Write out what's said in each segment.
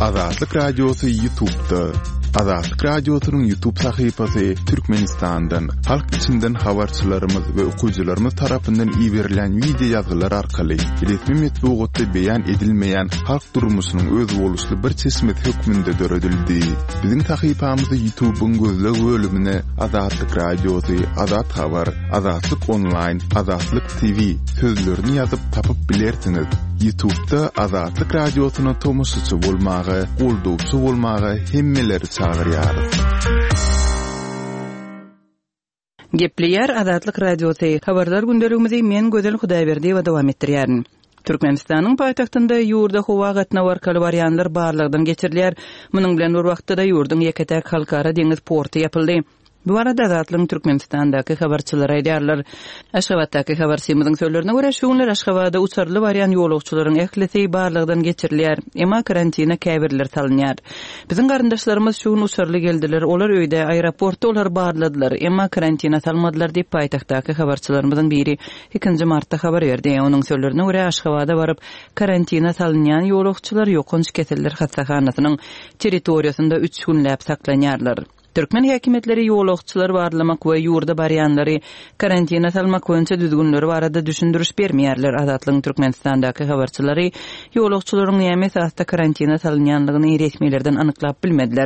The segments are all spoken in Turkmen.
Azatlyk Radiosu YouTube'da. Azatlyk Radiosu'nun YouTube sayfasy Türkmenistan'dan, halk içinden habarçylarymyz we okuwçylarymyz tarapyndan ýiberilen video ýazgylar arkaly resmi metbuatda beýan edilmeýän halk durmuşynyň öz boluşly bir çeşmet hökmünde döredildi. Bizim sayfamyzda YouTube'un gözleg bölümine Azatlyk Radiosu, Azat Habar, Azatlyk Online, Azatlyk TV sözlerini ýazyp tapyp bilersiňiz. YouTube'da Azatlyk Radiosu'na tomoşçy bolmagy, goldupçy bolmagy hemmeleri çağırýar. Gepleýär Azatlyk Radiosu habarlar gündeligimizi men Gözel Hudaýberdi we dowam etdirýärin. Türkmenistanyň paýtagtynda ýurda howa gatnaş barkaly barýanlar barlygdan geçirilýär. Munyň bilen bir wagtda ýurdun ýeketäk halkara deňiz porty ýapyldy. Bu arada Azatlyk Türkmenistandaky habarçylar aýdýarlar. Aşgabatdaky habarçymyzyň sözlerine görä şu günler Aşgabada uçarly barýan ýolagçylaryň ehlisi barlygdan geçirilýär. Emma karantina käbirler salynýar. Biziň garyndaşlarymyz şu gün uçarly geldiler. Olar öýde aeroportda olar barladylar. Emma karantina salmadylar diýip paýtagtdaky habarçylarymyzyň biri 2 martda habar berdi. Onuň sözlerine görä Aşgabada baryp karantina salynýan ýolagçylar ýokunç keseller hassahanasynyň territoriýasynda 3 günläp saklanýarlar. Türkmen häkimetleri ýolagçylar barlamak we ýurda barýanlary karantina salmak boýunça düzgünleri barada düşündürüş bermeýärler. Azatlyk Türkmenistandaky habarçylary ýolagçylaryň näme esasda karantina salynýanlygyny resmilerden anyklap bilmediler.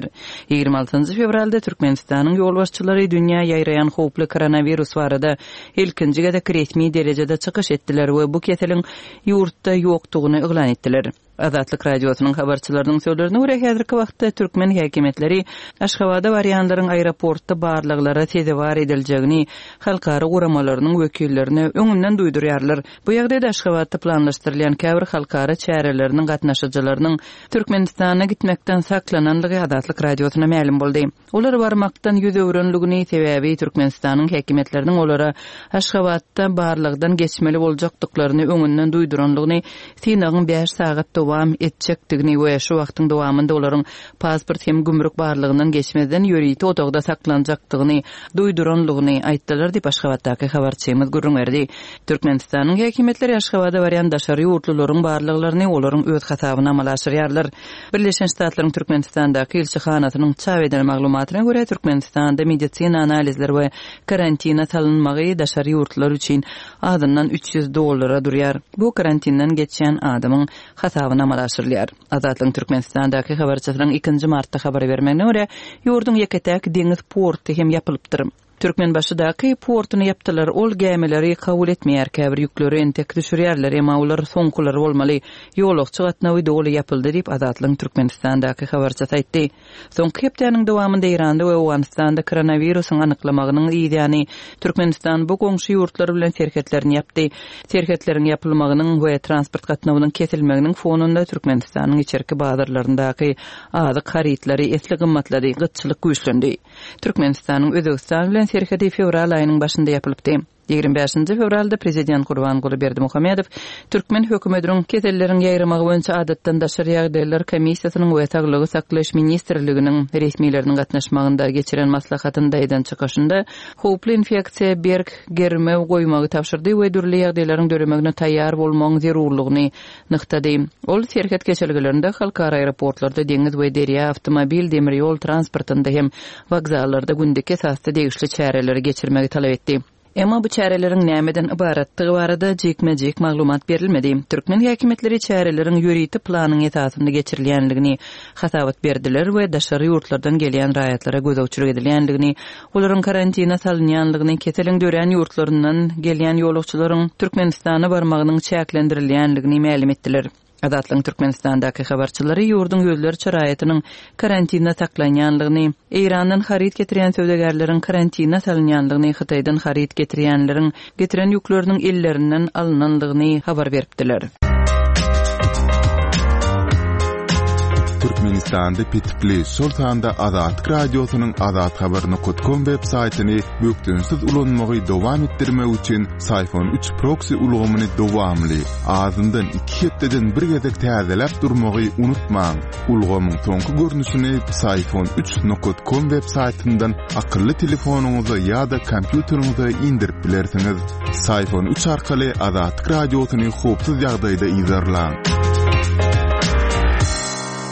26 fevralda Türkmenistanyň ýolbaşçylary dünýä ýaýrayan howply koronavirus barada ilkinji gezek resmi derejede çykyş etdiler we bu keseliň ýurtda ýokdugyny eglan etdiler. Azatlyk Radiosu'nun habarçylarynyň sözlerine görä häzirki wagtda Türkmen häkimetleri Aşgabada barýanlaryň aeroportda barlyglara tezewar ediljegini halkara uramalarynyň wekillerine öňünden duýdurýarlar. Bu ýagdaýda Aşgabada planlaşdyrylýan käbir halkara çäreleriniň gatnaşyjylarynyň Türkmenistana gitmekden saklananlygy Azatlyk Radiosu'na ma'lum boldy. Olar barmakdan ýüz öwrenligini sebäbi Türkmenistanyň häkimetleriniň olara Aşgabada barlygdan geçmeli boljakdyklaryny öňünden duýduranlygyny synagyň 5 sagat dowam etjekdigini we şu wagtyň dowamında olaryň pasport hem gümrük barlygyndan geçmeden ýöriti odagda saklanjakdygyny duýduranlygyny aýtdylar diýip Aşgabatdaky habarçymyz görüňerdi. Türkmenistanyň häkimetleri Aşgabada barýan daşary ýurtluklaryň barlyklaryny olaryň öz hasabyna amalaşdyrýarlar. Birleşen Ştatlaryň Türkmenistandaky elçihanasynyň çap eden maglumatyna görä Türkmenistanda medisina analizleri we karantina salynmagy daşary ýurtlar üçin adından $300 durýar. Bu karantindan geçen adamyň hasabyna amalaşdyrylýar. Azatlyk Türkmenistandaky habarçylaryň 2 martda habar bermegine görä ýurdun ýeketäk deňiz porty hem ýapylypdyr. Türkmenbaşydaky portuny ýapdylar. Ol gemileri kabul etmeýär, käbir ýükleri entek düşürýärler, emma olar soňkulary bolmaly. Ýolagçy gatnawy doly ýapyldy diýip Azatlyk Türkmenistandaky habarçy aýtdy. Soňky hepdeniň dowamında Iranda we Awganistanda koronawirusyň anyklamagynyň ýygyny Türkmenistan bu goňşy ýurtlar bilen serhetlerini ýapdy. Serhetleriň ýapylmagynyň we transport gatnawynyň kesilmeginiň fonunda Türkmenistanyň içerki bazarlaryndaky azyk harytlary esli gymmatlady, gytçylyk güýçlendi. Türkmenistanyň Özbegistan serheti fevral aýynyň başynda ýapylypdy. 25 fevralda Prezident Gurbanguly Berdimuhammedow Türkmen hökümetiniň kesellerin ýaýramagy boýunça adatdan daşary ýagdaýlar komissiýasynyň we Saglyk saklaş ministrliginiň resmiýetleriniň gatnaşmagynda geçiren maslahatynda eden çykyşynda howply infeksiýa berk germew goýmagy tapşyrdy we dürli ýagdaýlaryň döremegine taýýar bolmagyň zerurlygyny nyktady. Ol serhet geçelgilerinde halkara aeroportlarda deňiz we derýa awtomobil demir ýol transportynda hem wagzallarda gündeki esasda degişli çäreleri geçirmegi talap etdi. Emma bu çäreleriň nämeden ibaratdygy barada jekme-jek maglumat berilmedi. Türkmen häkimetleri çäreleriň ýöriti planyň esasynda geçirilýänligini hasabat berdiler we daşary ýurtlardan gelýän raýatlara gözegçilik edilýänligini, olaryň karantina salynýanlygyny, keseliň dören ýurtlaryndan gelýän ýolagçylaryň Türkmenistana barmagynyň çäklendirilýänligini ma'lum etdiler. Azatlyk Türkmenistandaky habarçylary ýurdun gözler çaraýatynyň karantina saklanýanlygyny, Eýrandan haryt getirýän söwdegerleriň karantina salynýanlygyny, Hytaýdan haryt getirýänleriň getiren ýükleriniň ellerinden alynanlygyny habar beripdiler. Türkmenistanda pitipli şol sanda Azatlyk Radiosu'nun Azat Habar.com web saytyny bökdünsiz ulanmagy dowam etdirmek üçin Sayfon 3 proxy ulgamyny dowamly azyndan 2 hepdeden bir gezek täzeläp durmagy unutmaň. Ulgamyň soňky görnüşini Sayfon3.com web saytyndan akylly telefonuňyza ýa-da kompýuteriňize indirip bilersiňiz. Sayfon 3 arkaly Azatlyk Radiosuny howpsuz ýagdaýda izlerläň.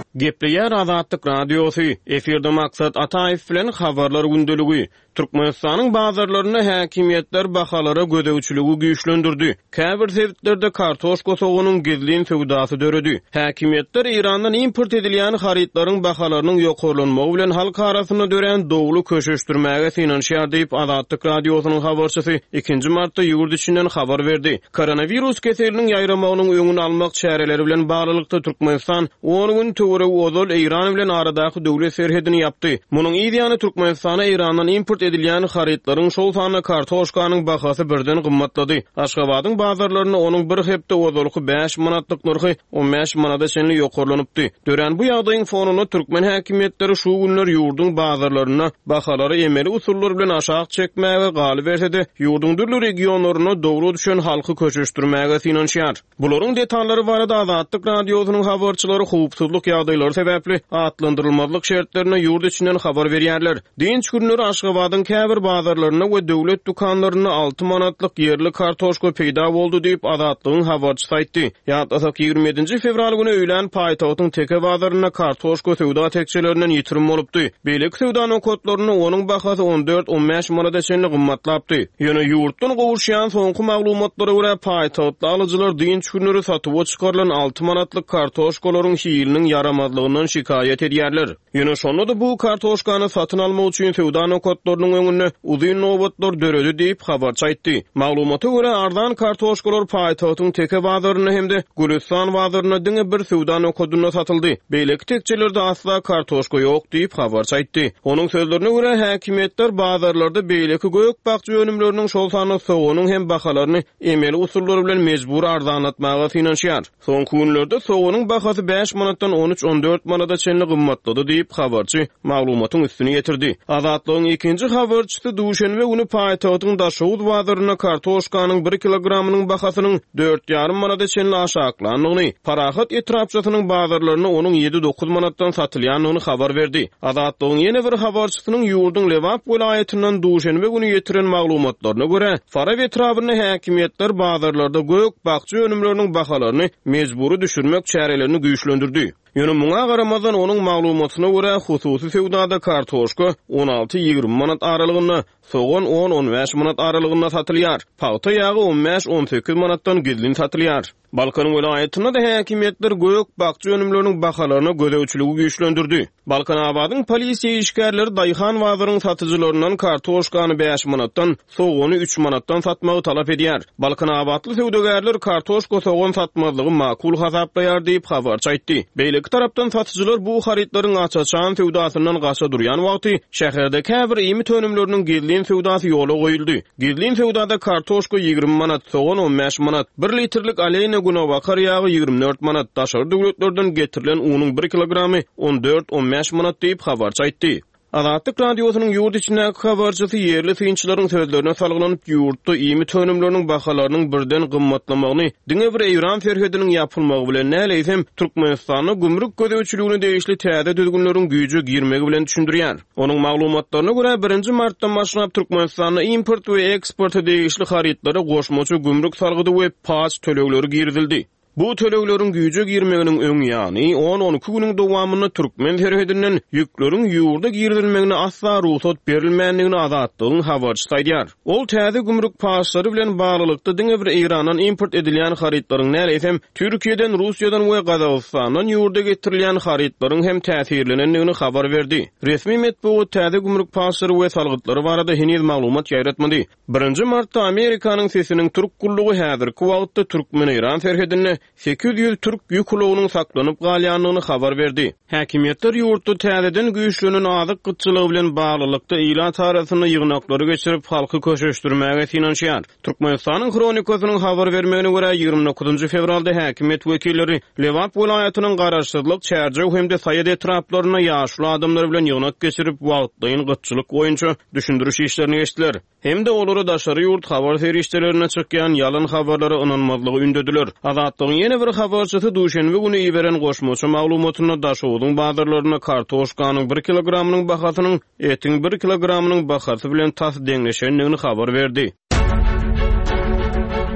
Gepleýär Azatlyk Radiosu, efirde maksat Ataýew bilen habarlar gündeligi. Türkmenistanyň bazarlaryna häkimetler bahalara gödäwçiligi güýçlendirdi. Käbir sewitlerde kartoşka soğunyň gizlin sowdasy döredi. Häkimetler Irandan import edilýän haritlaryň bahalarynyň ýokarlanmagy bilen halk arasynda dören dogly köşeşdirmäge synanşýar diýip Azatlyk Radiosynyň habarçysy 2 martda ýurt içinden habar berdi. Koronavirus keseliniň ýaýramagynyň öňüni almak çäreleri bilen baglykda Türkmenistan 10 gün töwre ozal Iran bilen aradaky döwlet serhedini ýapdy. Munyň ýa-ni Türkmenistana Irandan import edilýän haritlaryň şol sany kartoşkanyň bahasy birden gymmatlady. Aşgabatyň bazarlaryna onuň bir hepde ozalky 5 manatlyk narhy 15 manada çenli ýokarlanypdy. Dören bu ýagdaýyň fonuny türkmen häkimetleri şu günler ýurduň bazarlaryna bahalary emeli usullar bilen aşağı çekmäge galy bersede, ýurduň dürli regionlaryna dogry düşen halky köçeşdirmäge synanşýar. Bularyň detallary barada Azatlyk Radiosynyň habarçylary howpsuzlyk ýagdaýlary sebäpli atlandyrylmazlyk şertlerine ýurt içinden habar berýärler. Dinç günleri Aşgabatyň käbir bazarlaryna we döwlet dukanlaryna 6 manatlyk ýerli kartoşka peýda boldy diýip Azatlygyň habarçysy aýtdy. Ýa-da 27 fevral güni öýlen paýtagtyň teke bazaryna kartoşka sowda tekçelerinden ýitirim bolupdy. Beýlik sowda nokotlaryny onuň bahasy 14-15 manada çenli gymmatlapdy. Ýöne ýurtdan gowuşýan soňky maglumatlary görä paýtagtly alyjylar dinç günleri satyp çykarylan 6 manatlyk kartoşkalaryň şiýiliniň yaramazlygyndan şikayet edýärler. Ýöne şonda da bu kartoşkany satyn almak üçin sowda nokotlarynyň öňüne uzun nowbatlar döredi diýip habarçy aýtdy. Maglumata görä ardan kartoşkalar paýtagtyň teke bazaryna hemde Gülistan bazaryna diňe bir sowda nokotyna satyldy. Beýlik tekçelerde asla kartoşka ýok diýip habarçy aýtdy. Onuň sözlerine görä häkimetler bazarlarda beýleki göýük bakçy önümleriniň şol sany soğunyň hem bahalaryny emeli usullary bilen mejbur ardanatmaga synanşýar. Soňky günlerde soğunyň bahasy 5 manatdan 13-14 manada çenli gymmatlady diýip habarçy maglumatyň üstüne ýetirdi. Azatlygyň ikinji habarçysy duşenbe güni paýtagtyň Daşowut bazaryna kartoşkanyň 1 kilogramynyň bahasynyň 4,5 manada çenli aşaklanyny, Parahat etrapçysynyň bazarlaryna onuň 7-9 manatdan satylýanyny habar berdi. Azatlygyň ýene bir habarçysynyň ýurduň Lewap welaýatynyň duşenbe güni ýetiren maglumatlaryna görä, Faraw etrabyny häkimetler bazarlarda göýük bakçy önümleriniň bahalaryny mejburi düşürmek çärelerini güýçlendirdi. Ýöne muňa garamazdan onuň maglumatyna görä hususy sowdada kartoşka 16-20 manat aralygyna, soğan 10-15 manat aralygynda satylýar. Paýta ýagy 15-18 manatdan gizlin satylýar. Balkan welaýatyna da häkimetler göýük bakçy önümleriniň bahalaryna gödäwçiligi güýçlendirdi. Balkan abadyň polisiýa işgärleri Daýhan bazarynyň satyjylaryndan kartoşkany 5 manatdan, soğany 3 manatdan satmagy talap edýär. Balkan abadly sowdagarlar kartoşka soğan satmazlygy makul hasaplaýar diýip habarçy aýtdy. Beýlik tarapdan satyjylar bu haritlaryň açaçan sowdasyndan gaça durýan wagty şäherde käbir ýemit önümleriniň gizlin sowdasy ýola goýuldy. Gizlin sowdada kartoşka 20 manat, soğan 15 manat, 1 litrlik aleyna güne bakar ýagy 24 manat, daşary döwletlerden getirilen unyň 1 kilogramy 14-15 manat diýip habarçy aýtdy. Azatlyk Radiosynyň ýurt içindäki habarçysy ýerli synçylaryň sözlerine salgylanyp ýurtda ýemit önümleriniň bahalarynyň birden gymmatlamagyny, diňe bir Iran ferhediniň ýapylmagy bilen näleýsem Türkmenistanyň gümrük gödäwçiligine degişli täze düzgünleriň güýje girmegi bilen düşündirýär. Onuň maglumatlaryna görä 1 martdan başlap Türkmenistanyň import we eksport degişli haritlary goşmaçy gümrük salgydy we paç tölegleri girdildi. Bu tölegleriň güýje girmeginiň öňi ýany 10-12 güniň dowamyny türkmen ferhedinden ýükleriň ýurda girdilmegine asla ruhsat berilmänligini Azatlygyň habarçysy aýdýar. Ol täze gümrük paçlary bilen baglykda diňe bir Irandan import edilýän haritlaryň näleýsem Türkiýeden, Russiýadan we Gazagstandan ýurda getirilýän haritlaryň hem täsirlenenligini habar berdi. Resmi metbuat täze gümrük paçlary we salgytlary barada heniz maglumat ýaýratmady. 1 martda Amerikanyň sesiniň türk gullugy häzirki wagtda türkmen Iran ferhedinde 800 türk ýüklüğiniň saklanyp galýanlygyny habar berdi. Häkimetler ýurtda täzeden güýçlenen azyk gytçylygy bilen baglykda ýylan tarasyny ýygnaklary geçirip halky köşeşdirmäge synanşýar. Türkmenistanyň kronikasynyň habar bermegine görä 29 fevralda häkimet wekilleri Lewap welaýatynyň garaşsyzlyk, çärje hemde saýat etraplaryna ýaşly adamlar bilen ýygnak geçirip wagtlaýyn gytçylyk boýunça düşündiriş işlerini geçdiler. Hemde olary daşary ýurt habar ferişdelerine çykýan ýalan habarlary ynanmazlygy ündediler. Azatlygyň ýene bir habarçysy duşenbe güni ýiberen goşmaçy maglumatyna Daşowutyň bazarlaryna kartoşkanyň 1 kilogramynyň bahasynyň etiň 1 kilogramynyň bahasy bilen tas deňleşenligini habar berdi.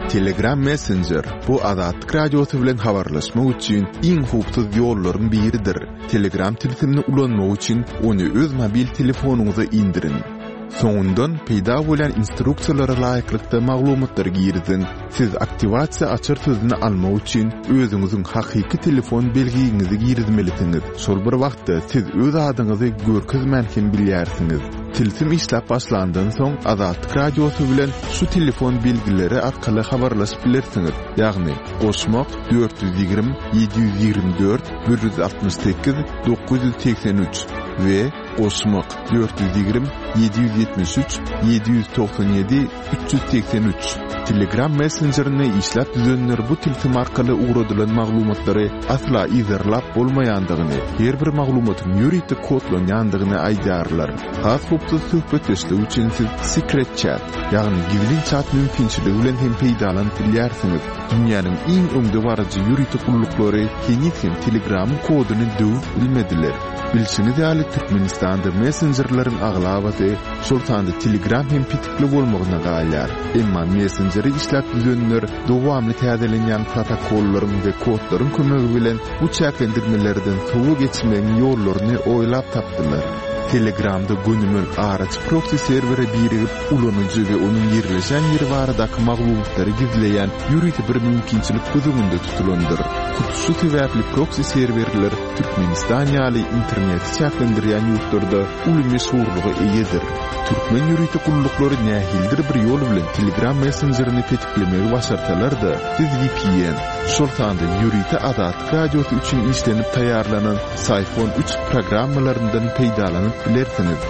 Telegram Messenger bu Azatlyk radiosu bilen habarlaşmak üçin iň hupsuz ýollaryň biridir. Telegram tilsimini ulanmak üçin onu öz mobil telefonuňyza indirin. Soňundan peýda bolan instruksiýalara laýyklykda maglumatlar girdin. Siz aktivasiýa açar sözüni almak üçin özüňiziň hakyky telefon belgiňizi girdmelisiniz. Şol bir wagtda siz öz adyňyzy görkezmän hem bilýärsiňiz. Tilsim işläp başlandan soň Azatlyk radiosu bilen şu telefon belgileri arkaly habarlaşyp bilersiňiz. Ýagny goşmak 420 724 168 983 we goşmak 420 773 797 383. Telegram Messenger'ine işläp düzenler bu tilsim arkaly ugradylan maglumatlary asla izerlap bolmaýandygyny, her bir maglumatyň ýüriti kodlanýandygyny aýdarlar. Has hupsuz söhbetleşmek üçin siz secret chat, ýagny gizli chat mümkinçiligi bilen hem peýdalanyp bilýärsiňiz. Dünýäniň iň öňde barajy ýüriti gullyklary hem Telegram koduny döwüp bilmediler. Bilşini däli Türkmenistanda messengerlaryň aglabaty şol sanda Telegram hem pitikli bolmagyna galýar. Emma messenjeri işläp düzenler dowamly täzelenýän protokollaryň we kodlaryň kömegi bilen bu çäklendirmelerden sowu geçmegiň ýollaryny oýlap tapdylar. Telegramda günümün araç proxy serveri birigip ulanıcı ve onun yerleşen yeri baradaky maglumatları gizleyen ýüriti bir mümkinçilik gözüňünde tutulandyr. Şu sebäpli proxy serverler Türkmenistan ýaly internet çäklendirýän ýurtlarda uly meşhurlygy eýedir. Türkmen ýüriti gullyklary nähildir bir ýol bilen Telegram messengerini tetiklemegi başarsalar-da, siz VPN, şol sanda ýüriti Azatlyk radiosu üçin işlenip taýýarlanan Sayfon 3 programmalaryndan peýdalanyp bilersiňiz.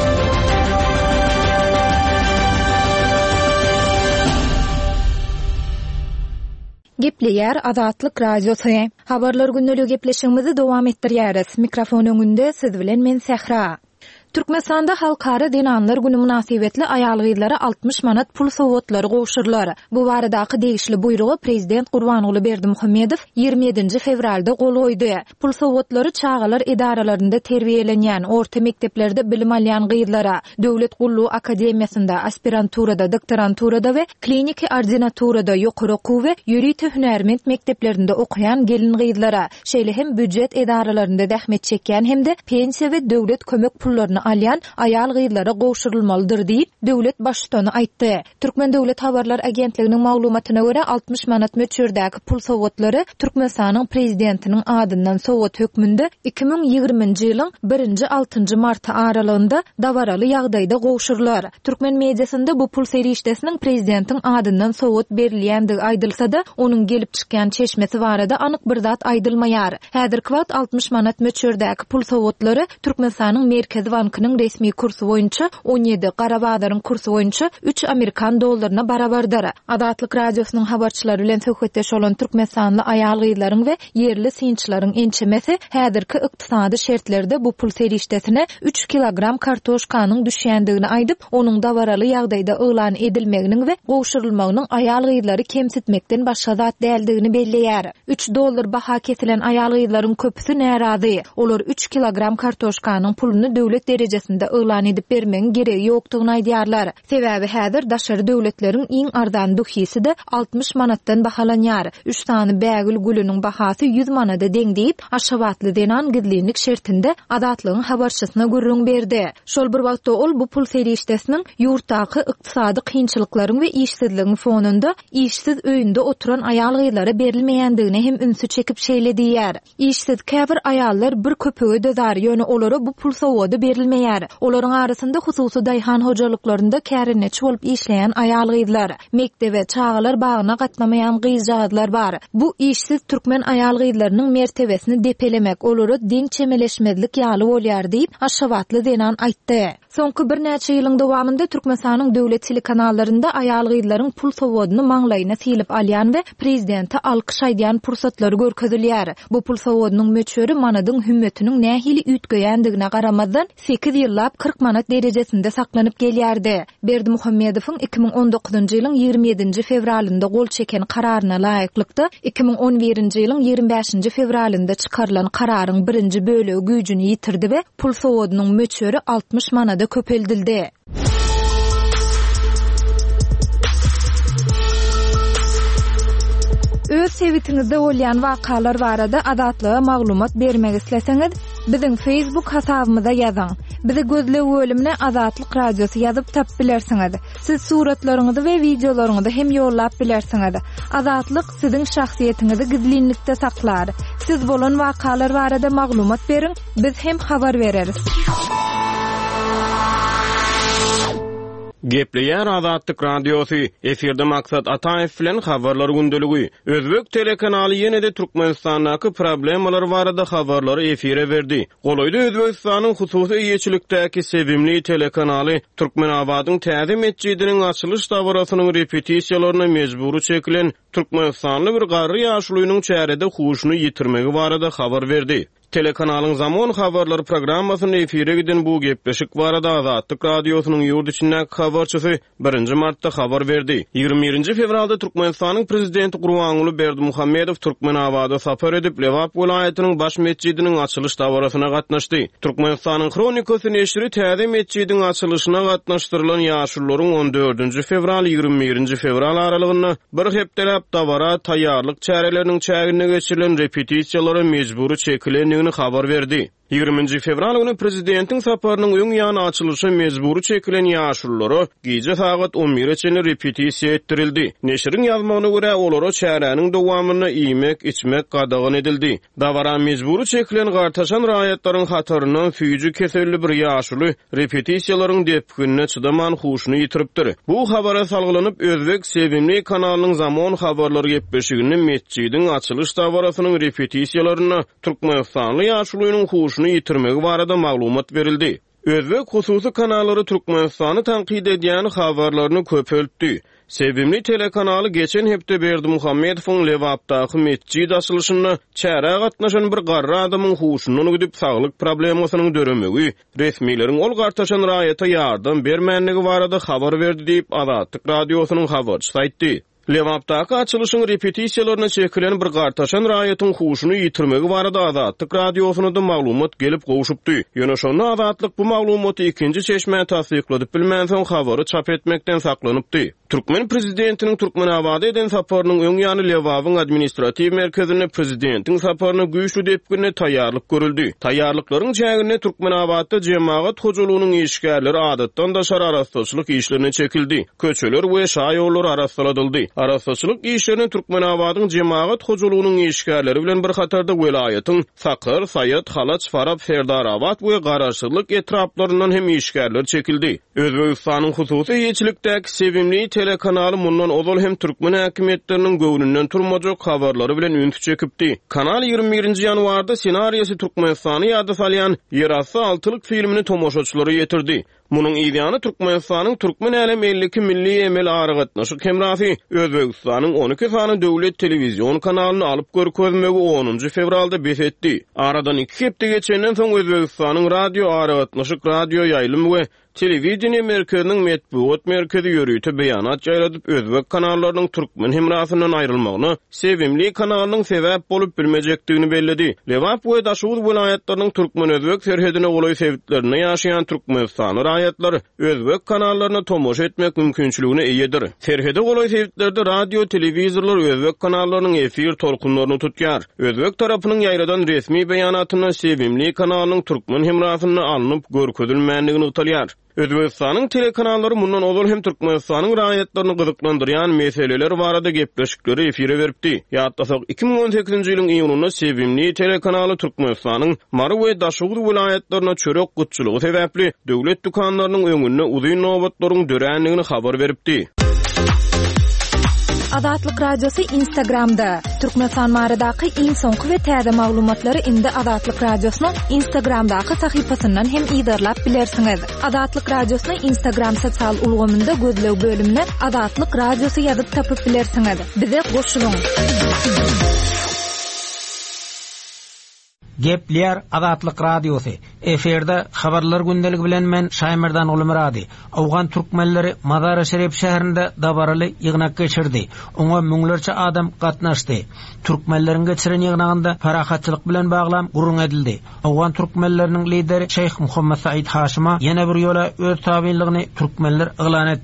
Gepleýär Azatlyk radiosu. Habarlar gündälik gepleşigimizi dowam etdirýäris. Mikrofon öňünde siz bilen men Sehra. Türkmenistanda halkara dinanlar günü münasibetli aýalgylara 60 manat pul sowatlary gowşurlar. Bu baradaky degişli buýrugy prezident Gurbanuly Berdimuhammedow 27 fevralda gol goýdy. Pul sowatlary çağalar idaralarynda terbiýelenýän, orta mekteplerde bilim alýan gyzlara, döwlet gullugy akademiýasynda, aspiranturada, doktoranturada we kliniki ordinaturada ýokary okuw we ýüriti hünärment mekteplerinde okuyan gelin gyzlara, şeýle hem büdjet idaralarynda dähmet çekýän hemde pensiýa we döwlet kömek pullaryny alyan ayal gyzlara gowşurulmalydyr diýip döwlet başçysyny aýtdy. Türkmen Döwlet Habarlar Agentliginiň maglumatyna görä 60 manat möçürdäki pul sowatlary Türkmenistanyň prezidentiniň adyndan sowat hökmünde 2020-nji ýylyň 1-6 marty aralygynda dawaraly ýagdaýda gowşurlar. Türkmen mediasynda bu pul serişdesiniň prezidentiň adyndan sowat berilýändigi aýdylsa-da, onuň gelip çykýan çeşmesi barada anyk bir zat aýdylmaýar. Häzirki wagt 60 manat möçürdäki pul sowatlary Türkmenistanyň Merkezi Bankynyň resmi kursu boýunça 17, Garabazaryň kursu boýunça 3 Amerikan dollaryna barabardyr. Azatlyk radiosynyň habarçylary bilen söhbetdeş bolan türkmenistanly aýal gyzlaryň we yerli synçylaryň ençemesi häzirki ykdysady şertlerde bu pul serişdesine 3 kilogram kartoşkanyň düşýändigini aýdyp, onuň dawaraly ýagdaýda öýlan edilmeginiň we gowşurulmagynyň aýal gyzlary kemsitmekden başga zat däldigini belleýär. 3 dollar baha kesilen aýal gyzlaryň köpüsi närazy. Olar 3 kilogram kartoşkanyň puluny döwlet derejesinde öýlan edip bermegiň geregi ýokdugyny aýdýarlar. Sebäbi häzir daşary döwletleriň iň ardan duhysi de 60 manatdan bahalanýar. 3 tany bägül gülüniň bahasy 100 manata deň diýip Aşgabatly denan gizlilik şertinde Azatlygyň habarçysyna gürrüň berdi. Şol bir wagtda ol bu pul serişdesiniň ýurtdaky ykdysady kynçylyklaryň we işsizligiň fonunda işsiz öýünde oturan aýal gyzlara berilmeýändigine hem ünsü çekip şeýle diýär. İşsiz käbir aýallar bir köpege dözar, ýöne olara bu pul sowady berilmeýär. Olaryň arasynda hususy daýhan hojalyklarynda kärinneçi bolup işleýän aýal gyzlar, mektebe çağalar bagyna gatnamaýan gyzjadlar bar. Bu işsiz türkmen aýal gyzlarynyň mertebesini depelemek, olary diň çemeleşmezlik ýaly bolýar diýip Aşgabatly denan aýtdy. Soňky bir näçe ýylyň dowamında Türkmenistanyň döwletçilik kanallarynda aýal gyzlaryň pul sowadyny maňlaýyna silip alýan we prezidente alkyş aýdýan pursatlary görkezilýär. Bu pul sowadynyň möçüri manadyň hümmetiniň nähili ütgeýändigine garamazdan 8 ýyllap 40 manat derejesinde saklanyp gelýärdi. Berdimuhammedowyň 2019-njy ýylyň 27 fevralynda gol çeken kararyna laýyklykda 2011-nji ýylyň 25 fevralynda çykarylan kararyň birinji bölegi güýjüni ýitirdi we pul sowadynyň möçüri 60 manada köpeldildi. öz sewitinizde bolýan wakalar barada adatlyga maglumat bermek isleseňiz, biziň Facebook hasabymyza ýazyň. Bizi gözle bölümine Azatlyk Radiosu ýazyp tap bilersiňiz. Siz suratlaryňyzy we videolaryňyzy hem ýollap bilersiňiz. Azatlyk siziň şahsiýetiniňizi gizlinlikde saklar. Siz bolan wakalar barada maglumat beriň, biz hem habar bereriz. Gepleýär Azatlyk Radiosu, efirde maksat Ataev bilen habarlar gündeligi. Özbek telekanaly ýene-de Türkmenistandaky problemalar barada habarlary efire berdi. Golaýda Özbekistanyň hususy ýeçilikdäki sevimli telekanaly Türkmenabadyň täze mescidiniň açylyş dawrasynyň repetisiýalaryna mejburi çekilen Türkmenistanly bir garry ýaşlynyň çärede huşuny ýitirmegi barada habar berdi. Telekanalyň Zaman habarlary programmasyny efire giden bu gepleşik barada Azatlyk Radiosynyň ýurt içindäki habarçysy 1 martda habar berdi. 21 fevralda Türkmenistanyň prezidenti Gurbanuly Berdimuhammedow Türkmenabada sapar edip Lewap welaýatynyň baş mescidiniň açylyş dawrasyna gatnaşdy. Türkmenistanyň Kronikasy neşri täze mescidiň açylyşyna gatnaşdyrylan ýaşullaryň 14 fevral 21 fevral aralygynda bir hepdelap dawara taýýarlyk çäreleriniň çägine geçirilen repetisiýalary mejburi çekilen habar verdi. 20 fevral günü prezidentiň saparynyň öň ýany açylyşy mejburi çekilen ýaşullary gece saat 11-çe repetisiýa etdirildi. Neşriň ýazmagyna görä olary çäreniň dowamyny iýmek, içmek gadagyn edildi. Dawara mejburi çekilen gartaşan raýatlaryň hataryndan füýüji keselli bir ýaşuly repetisiýalaryň depkine çydaman huşuny ýitiripdir. Bu habara salgylanyp Özbek sevimli kanalynyň Zaman habarlary gepleşigini mescidiň açylyş dawrasynyň repetisiýalaryna Türkmenistanly ýaşulynyň huşuny ýitirmegi barada maglumat berildi. Özbek hususy kanallary Türkmenistany tanqid edýän habarlaryny köpeltdi. Sevimli telekanaly geçen hepde Berdimuhammedowyň Lewapdaky mescid açylyşyna çäre gatnaşan bir garry adamyň huşuny gidip saglyk problemasynyň döremegi, resmiýetiň ol gartaşan raýata ýardam bermänligi barada habar berdi diýip Azatlyk Radiosynyň habarçysy aýtdy. Lewapdaky açylyşyň repetisiýalaryna çekilen bir gartaşan raýatyň huşuny ýitirmegi barada Azatlyk Radiosyna da maglumat gelip gowuşupdy. Ýöne şonu Azatlyk bu maglumaty ikinji çeşmä tasdikladyp bilmänsoň habary çap etmekden saklanypdy. Türkmen prezidentiniň Türkmenabada eden saparynyň öň ýany Lewabyň administrativ merkezine prezidentiň saparyny güýçlü depgine taýýarlyk görüldi. Taýýarlyklaryň çägine Türkmenabada jemaat hojulugynyň işgärleri adatdan daşar arastaçylyk işlerine çekildi. Köçeler we şaý ýollar arastaladyldy. Arastaçylyk işlerini Türkmenabadyň jemaat hojulugynyň işgärleri bilen bir hatarda welaýatyň Sakır, Sayat, Halaç, Farab, Ferdarabad we Garaşylyk etraplaryndan hem işgärler çekildi. Özbekistanyň hususy ýeçilikdäki sevimli telekanaly mundan ozal hem Türkmen häkimetleriniň göwnünden turmajak habarlary bilen üns çekipdi. Kanal 21 ýanwarda senariýasy Türkmenistany ýada salýan Ýerasy altylyk filmini tomoşaçylary ýetirdi. Munun ideýany Türkmenistanyň Türkmen elem 52 milli emel aragatnaşyk hemrahy Özbekistanyň 12 sany döwlet telewizion kanalyny alyp görkezmegi 10 fevralda besetdi. Aradan 2 hepde geçenden soň Özbekistanyň radio aragatnaşyk radio ýaýlym we telewizion merkeziniň metbuat merkezi ýörüýte beýanat ýaýladyp Özbek kanallarynyň Türkmen hemrasyndan aýrylmagyna sevimli kanalynyň sebäp bolup bilmejekdigini belledi. Lewap we Daşugur welaýatlarynyň Türkmen Özbek serhedine golaý sebitlerine ýaşaýan Türkmenistan raýatlary Özbek kanallarına tomoş etmek mümkinçiligine eýedir. Serhede golaý sebitlerde radio, telewizorlar Özbek kanallarynyň efir tolkunlaryny tutýar. Özbek tarapynyň ýaýradan resmi beýanatyna sevimli kanalynyň Türkmen hemrasyna alınıp görkezilmänligini ýaýlar. Özbekistanyň telekanallary mundan ozal hem Türkmenistanyň raýatlaryny gyzyklandyrýan meseleler barada gepleşikleri efire beripdi. Ýatlasak 2018-nji ýylyň iýunyna sevimli telekanaly Türkmenistanyň Mary we Daşugur welaýatlaryna çörek gutçylygy sebäpli döwlet dukanlarynyň öňünde uzun nowbatlaryň döränligini habar beripdi. Azatlyk Radiosu Instagramda. Türkmenistan baradaky iň soňky we täze maglumatlary indi Azatlyk Radiosynyň Instagramdaky sahypasyndan hem ýydarlap bilersiňiz. Azatlyk Radiosyny Instagram sosial ulgamynda gözlew bölümine Azatlyk Radiosu ýazyp tapyp bilersiňiz. Bize goşulyň. Gepleýär Azatlyk Radiosu. Eferde habarlar gündeligi bilen men Şaýmyrdan Ulumrady. Awgan türkmenleri Mazar-ı Şerif şäherinde dabaraly ýygnak geçirdi. Oňa müňlerçe adam gatnaşdy. Türkmenleriň geçiren ýygnagynda parahatçylyk bilen baglam gurrun edildi. Awgan türkmenleriniň lideri Şeýh Muhammed Said Haşima ýene bir ýola öz tabiinligini türkmenler yglan etdi.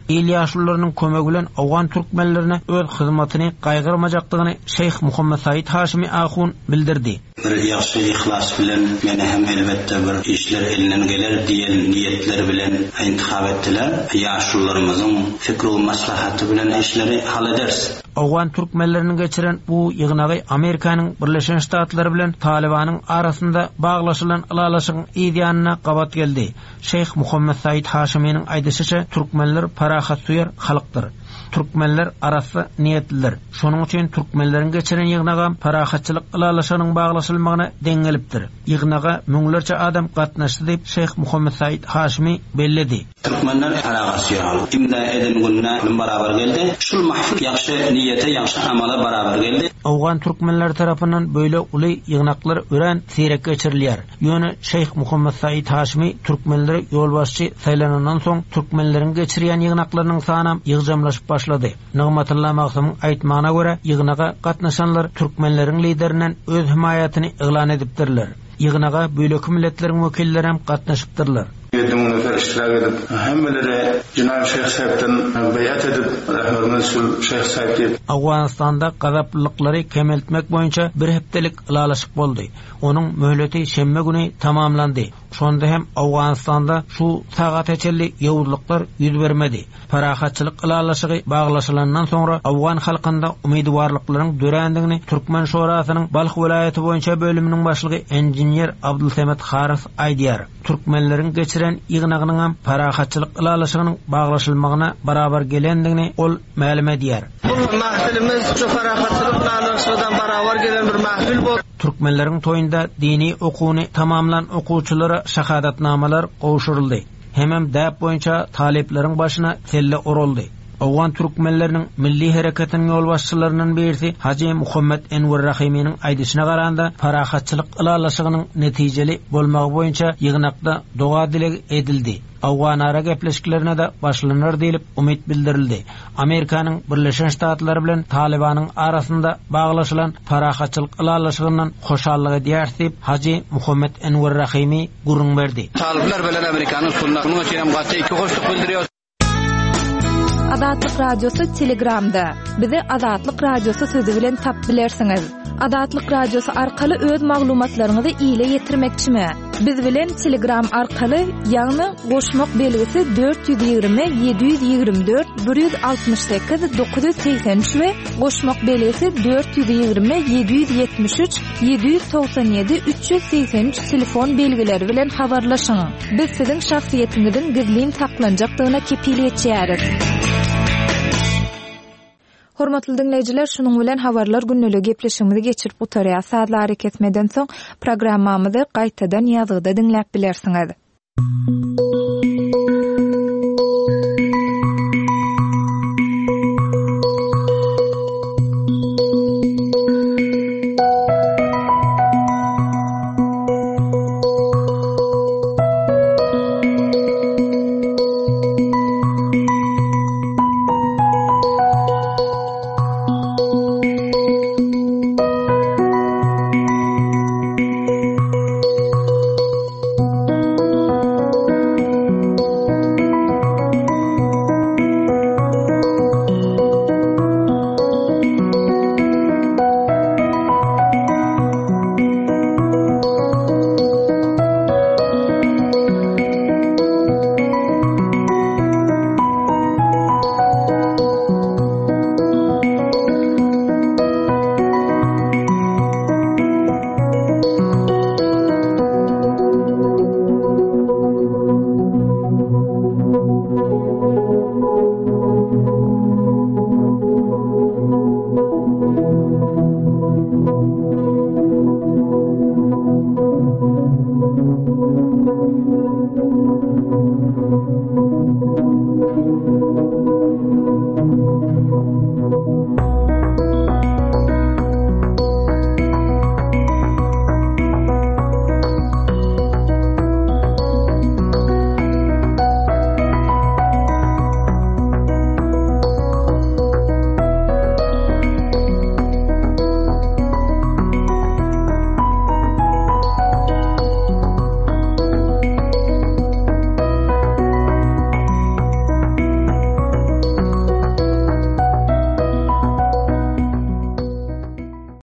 il ýaşlullarynyň kömegi bilen awgan türkmenlerine öz hyzmatyny gaýgyrmajakdygyny Şeyh Muhammed Said Haşimi Ahun bildirdi. Bir ýaşy ihlas bilen meni hem elbetde bir işler elinden geler diýen niýetler bilen intihab etdiler. Ýaşlularymyzyň fikri we maslahaty bilen işleri hal ederiz. Awgan türkmenlerini geçiren bu ýygnagy Amerikanyň Birleşen Ştatlary bilen Talibanyň arasynda baglaşylan ılalaşygyň ideýanyna gabat geldi. Şeyh Muhammed Said Haşimiň aýdysynça türkmenler parahat suýar halykdyr. Türkmenler arasy niýetlidir. Şonuň üçin türkmenleriň geçiren ýygnaga parahatçylyk ılalaşygynyň baglaşylmagyna deňelipdir. Ýygnaga müňlerçe adam gatnaşdy diýip Şeyh Muhammed Said Haşimi belledi. Türkmenler parahat suýar. Kimde eden günne beraber geldi. Şul mahfil ýaxşy niýete, ýaxşy amala beraber geldi. Awgan türkmenler tarapyndan böyle uly ýygnaklar ören sirek geçirilýär. Ýöne Şeyh Muhammed Said Haşimi türkmenleri ýolbaşçy saýlanandan soň türkmenleriň geçirýän ýygnaklarynyň sany ýygjamlaşyp başlady. Nigmatullah Maksumyň aýtmagyna görä ýygnaga gatnaşanlar türkmenleriň liderinden öz himayatyny eglan edipdirler. Ýygnaga böýleki milletleriň wekilleri hem gatnaşypdyrlar. Yedin nefer iştirak edip hemmeleri Cenab-ı Şeyh Said'den beyat edip rahmetine Şeyh Said deyip Awganistanda gazaplılıkları kemeltmek boýunça bir hepdelik ılalaşyk boldy. Onuň möhleti şemme güni tamamlandy. Şonda hem Awganistanda şu sagat eçelli ýowuzluklar ýüz bermedi. Parahatçylyk ılalaşygy baglaşylandan soňra Awgan halkynda umydywarlyklaryň dörendigini Türkmen Şorasynyň Balx welaýaty boýunça bölüminiň başlygy enjinier Abdulsamet Haris aýdýar. Türkmenleriň geçiren ýygnagynyň hem parahatçylyk ılalaşygynyň baglaşylmagyna barabar gelendigini ol ma'lum edýär. Bu mahfilimiz şu parahatçylyk ılalaşygydan barabar gelen bir mahfil boldy. Türkmenleriň toýunda dini okuwny tamamlan okuwçylara şahadatnamalar gowşuruldy. Hemem däp boýunça talepleriň başyna telle oruldy. Awgan türkmenleriniň milli harekatiniň ýolbaşçylarynyň birisi Haji Muhammed Enwer Rahiminiň aýdyşyna garanda parahatçylyk ılalaşygynyň netijeli bolmagy boýunça ýygnakda doga dilegi edildi. Awgan ara gepleşiklerine de başlanır diýilip umyt bildirildi. Amerikanyň Birleşen Ştatlary bilen Talibanyň arasynda baglaşylan parahatçylyk ılalaşygynyň hoşallygy diýerdi. Haji Muhammed Enwer Rahimi gurrun berdi. Talibler bilen Amerikanyň sunnatyny çeýen gaty iki hoşluk bildirýär. Adatlyk radiosu Telegramda. Bizi Adatlyk radiosu sözi bilen tap bilersiňiz. Adatlyk radiosu arkaly öz maglumatlaryňyzy ýyla ýetirmekçimi? Biz bilen Telegram arkaly ýagny goşmak belgisi 420 724 168 983 we goşmak belgisi 420 773 797 383 telefon belgileri bilen habarlaşyň. Biz siziň şahsiýetiňizin gizlin saklanjakdygyna kepiliyet etýäris. Hormatly dinleyijiler, şunuň bilen habarlar günnälik gepleşigimizi geçirip gutarýar. Saatlar ketmeden soň programmamyzy gaýtadan ýazgyda dinläp bilersiňiz.